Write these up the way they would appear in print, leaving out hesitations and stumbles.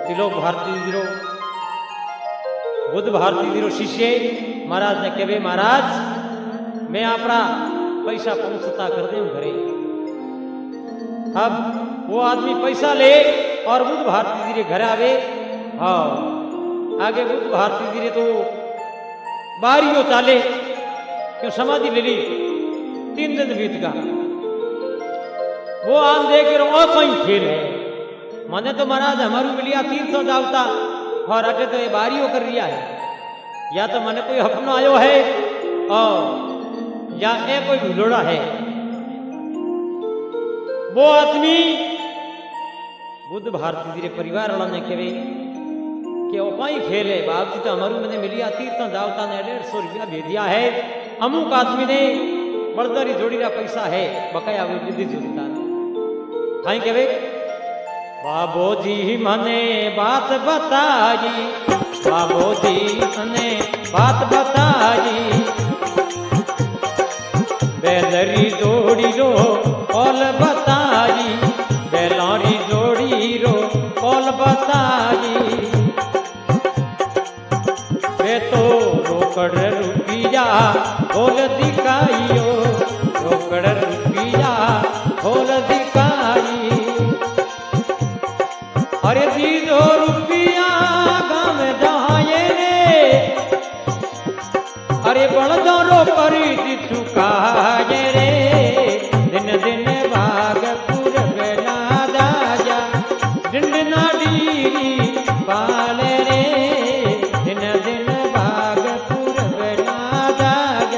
तिलोक भारती जी बुद्ध भारती जी शिष्य महाराज ने कहे महाराज मैं अपना पैसा पहुंचता कर दे घरे। अब वो आदमी पैसा ले और बुद्ध भारती जी घर आवे। हाँ आगे बुद्ध भारती जी तो बारियों चाले क्यों समाधि ले ली 3 दिन बीत गया। वो आम देख के और कहीं खेल है मने तो महाराज हमारू मिलिया तीर्थों जावता और अटे तो ये बारियों कर रिया है या तो मने कोई अपनो आयो है और या ए कोई भूलोड़ा है। वो आदमी बुद्ध भारती जी परिवार वाला ने कहे कि वो कहीं खेल है बाप जी तो हमारू मैंने मिलिया तीर्थों जावता ने 150 रुपया भेज दिया है। अमुक आदमी ने बड़दारी जोड़ी का पैसा है बकाया वो विधि जोड़ता कहीं कहे बाबो जी मने बात बताई बाबो जी मने बात बताई बैलरी जोड़ी रो कौल बताई बैलारी जोड़ी रो कौल बताई वे तो रोकड़ रुपिया खोल दिखाइयो रोकड़ रुपिया खोल दिखाई। अरे दीदो रुपिया गाँव जहाए रे अरे बड़दो रो परी चुकाए रे दिन दिन भागपुर बेला राजा डिंडना डीरी पाल रे दिन दिन भागपुर बेला राजा।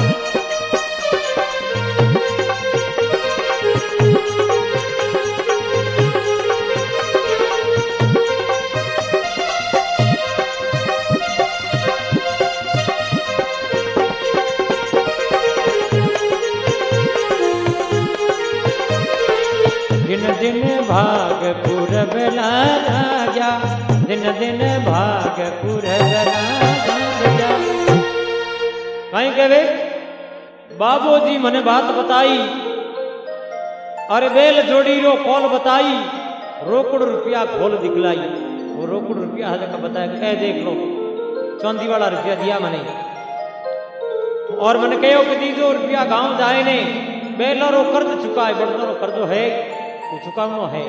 दिन दिन भागपुर बेला राजा दिन दिन भागपुर बेला राजा। कहीं कहे बाबू जी मने बात बताई अरे बेल जोड़ी रो कौल बताई रोकड़ रुपया खोल दिखलाई। वो रोकड़ रुपया हल्का बताया कह देख लो चांदी वाला रुपया दिया मैंने और मैंने कहो कि दीजो रुपया गांव जाए ने बेला रो कर्ज चुका है बड़ो रो कर्जो है चुकावनो है।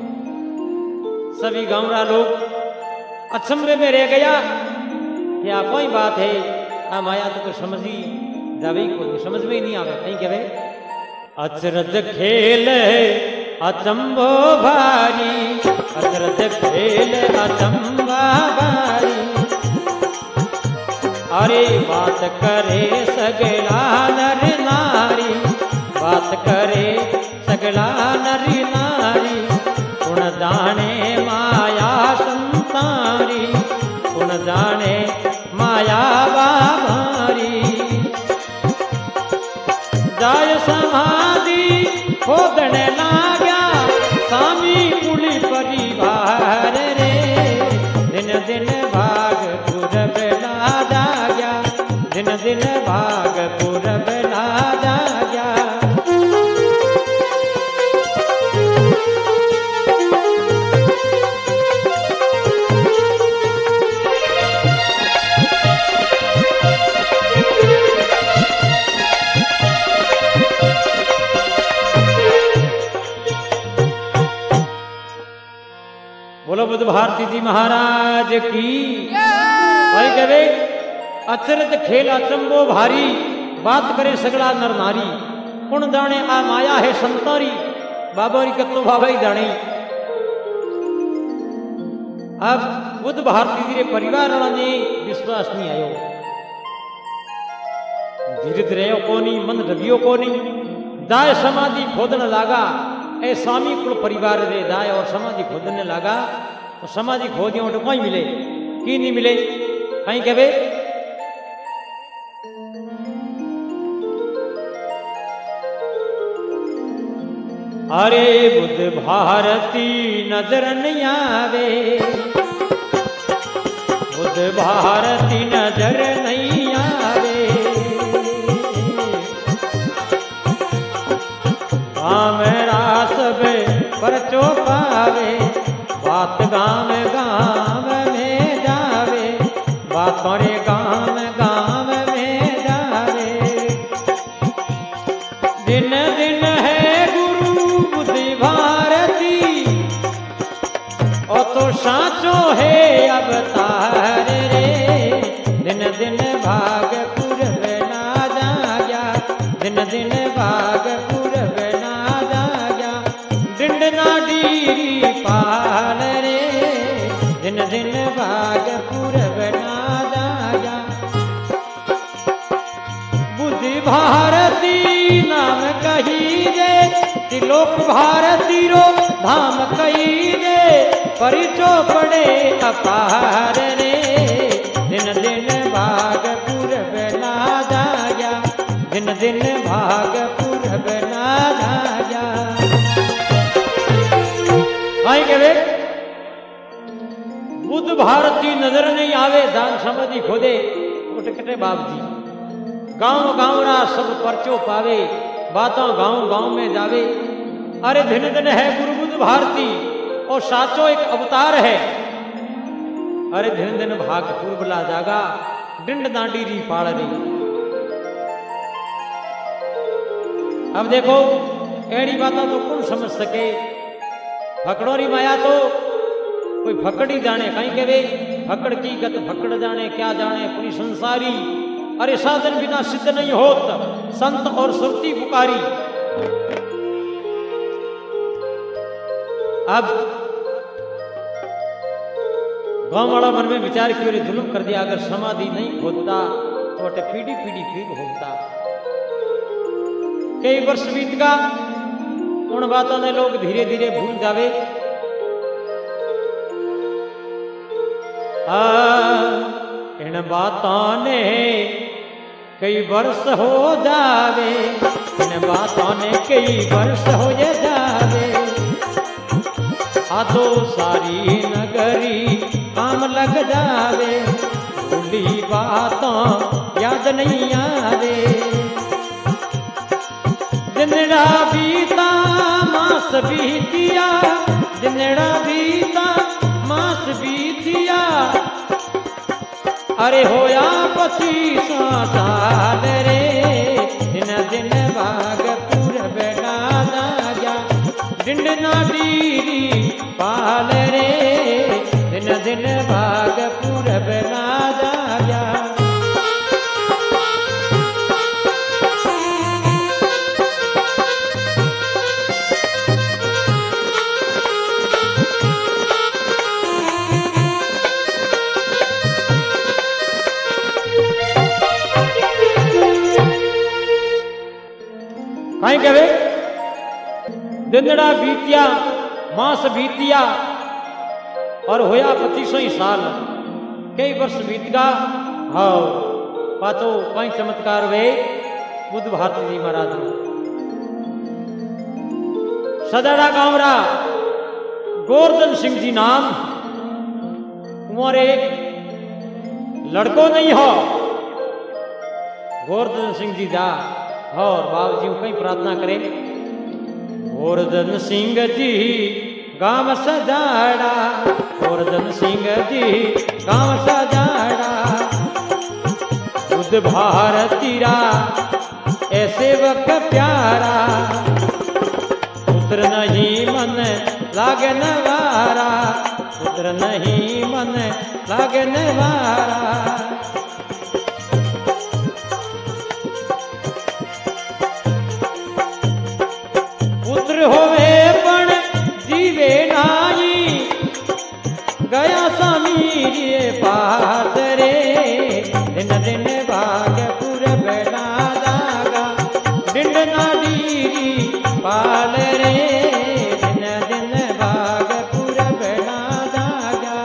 सभी गांव लोग अचंभे में रह गया क्या कोई बात है हम आया तो कोई समझी जावे कोई समझ में ही नहीं आवे। कहीं कहे अचरज खेल अचंभो भारी अचरज खेल अचंभा भारी अरे बात करे सगला नर नारी बात करे सगला नरी नारी गुण जाने माया संतारी गुण जाने माया बाबारी जाय समाधि खोदने लाग्या स्वामी पुली परिवार रे दिन दिन भागपुर बेला जाग्या दिन दिन भागपुर बेला जाग्या। बोलो बुद्ध भारती जी महाराज की भाई कहे अचरज खेल अचंबो भारी बात करे सगला नर नारी कुण जाने आ माया है संतारी बाबा कत्तो बाबा ही जाने। अब बुद्ध भारती जी परिवार वाला ने विश्वास नहीं आयो धीरे धीरे कोनी मन ढबियो कोनी दाय समाधि खोदने लागा ए स्वामी कुल परिवार रे दाय और समाधि खोदने लगा तो समाधि खोदियों तो कहीं मिले की नहीं मिले। कहीं कहे अरे बुद्ध भारती नजर नहीं आवे बुद्ध भारती नजर नहीं आवे मेरा सब परचो पावे बात गाँव गाँव में जावे, बातों रे गाँव गाँव में जावे। दिन दिन है गुरु बुद्धि भारती, ओ तो साचो है अवतार रे। दिन दिन भागपुर ना जाया, दिन दिन भागपुर ना जाया, डिंडना डीरी पाल रे। दिन दिन भागपुर ना जाया, बुद्धि भारती नाम कही दे, त्रिलोक भारती रो धाम कही दे, परिचो पड़े अपार रे। दिन दिन भागपुर ना जाया, दिन दिन भागपुर ना जाया। आई के वे बुद्ध भारती नजर नहीं आवे, दान समाधि खोदे उठकटे बाप जी। गांव गांव रा सब परचो पावे, बातों गांव गांव में जावे। अरे दिन दिन है गुरु बुद्ध भारती, और साचो एक अवतार है। अरे दिन दिन भागपुर बुला जागा, डिंड दांडीरी पाड़ रही। अब देखो एड़ी बातें तो कौन समझ सके, फकड़ोरी माया तो कोई फकड़ी जाने, कहीं के वे फकड़ की गत फकड़ जाने, क्या जाने पूरी संसारी। अरे साधन बिना सिद्ध नहीं होत, संत और सुरती पुकारी। अब गांव वाला मन में विचार की ओर जुल्म कर दिया, अगर समाधि नहीं खोदता तो अटे पीढ़ी पीढ़ी फिर होता। कई वर्ष बीत का, उन बातों ने लोग धीरे धीरे भूल जावे। इन बातों ने कई वर्ष हो जावे, इन बातों ने कई वर्ष हो जावे। आदो सारी नगरी काम लग जावे, भूली बातों याद नहीं आवे। दिनड़ा बीता मास बीतिया, दिनड़ा बीता मास बीतिया, अरे होया 25 साल रे। दिन दिन भागपुर बेड़ा जाया, डिंडना डीरी पाल रे। दिन दिन भागपुर बेड़ा जाया। कहीं कहे दिनड़ा बीतिया मास बीतिया, और होया 25 साल। कई वर्ष बीत गा, हाँ पातो कई चमत्कार वे बुद्ध भारती जी महाराज। सदाड़ा गांव रा गोवर्धन सिंह जी नाम, उमर एक लड़को नहीं हो। गोवर्धन सिंह जी जा और बाबू जी कहीं प्रार्थना करे। गोवर्धन सिंह जी गांव सजाड़ा, गोवर्धन सिंह जी गांव सजाड़ा। बुद्ध भारती रा ऐसे वक्त प्यारा, पुत्र नहीं मन लागे नवारा, पुत्र नहीं मन लागे नवारा। होवे पण जीवे नाई, गया समीरिये पास रे। दिन दिन भागपुर बेड़ा जागा, डिंडना डीरी पाल रे। दिन दिन भागपुर बेड़ा जागा।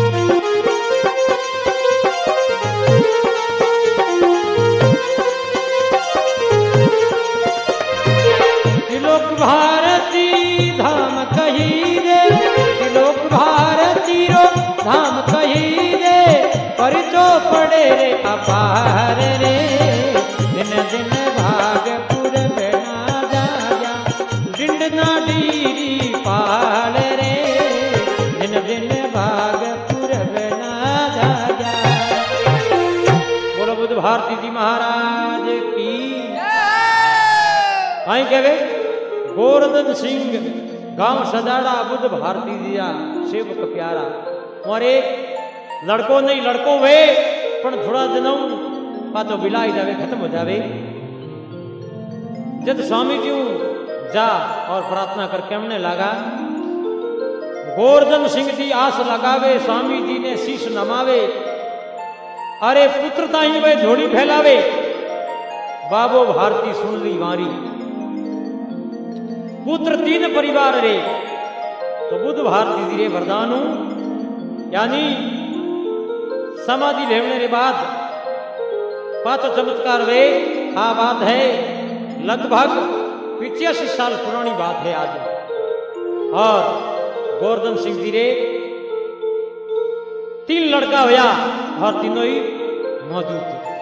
त्रिलोक भारती धाम कही दे, त्रिलोक भारती रो धाम कही दे, परिचो पड़े रे अपार रे। दिन दिन भागपुर बेड़ा जाया, डिंडना डीरी पाल रे। दिन दिन दिन भाग पूरब ना जा। बोलो बुद्ध भारती जी महाराज की। आई कहे गोवर्धन सिंह गांव सजाड़ा बुद्ध भारती दिया सेवक प्यारा। और लड़को नहीं लड़को वे पण थोड़ा दिनों पातो बिलाई जावे खत्म हो जावे। जब स्वामी जी जा और प्रार्थना करके हमने लगा गोवर्धन सिंह जी आस लगावे स्वामी जी ने शीश नमावे। अरे पुत्र ताई वे झोड़ी फैलावे बाबो भारती सुन ली वारी। पुत्र 3 परिवार रे तो बुद्ध भारती जी रे वरदानु यानी समाधि लेने के बाद पांचों चमत्कार वे आ बात है लगभग 85 साल पुरानी बात है आज। और गोवर्धन सिंह जी रे 3 लड़का हुआ और तीनों ही मौजूद थे।